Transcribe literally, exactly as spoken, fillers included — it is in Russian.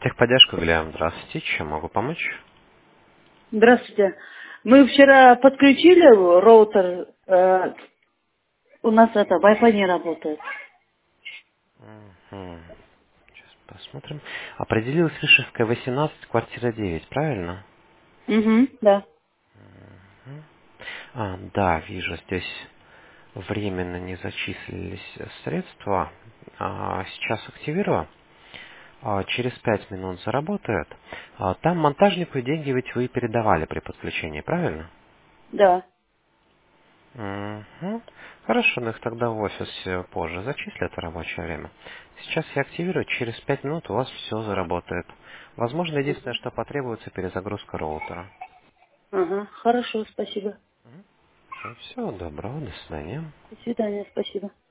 Техподдержка, Глеб, здравствуйте. Чем могу помочь? Здравствуйте. Мы вчера подключили роутер. э, у нас это Wi-Fi не работает. Мгм. Сейчас посмотрим. Определилась Вишевская, восемнадцать, квартира девять, правильно? Угу, да. Мгм. А, да, вижу, здесь временно не зачислились средства. А, сейчас активирую. А, через пять минут заработает. А, там монтажнику деньги ведь вы передавали при подключении, правильно? Да. Мгм. Хорошо, но их тогда в офисе позже зачислят в рабочее время. Сейчас я активирую, через пять минут у вас все заработает. Возможно, единственное, что потребуется, перезагрузка роутера. Ага, хорошо, спасибо. Всего доброго, до свидания. До свидания, спасибо.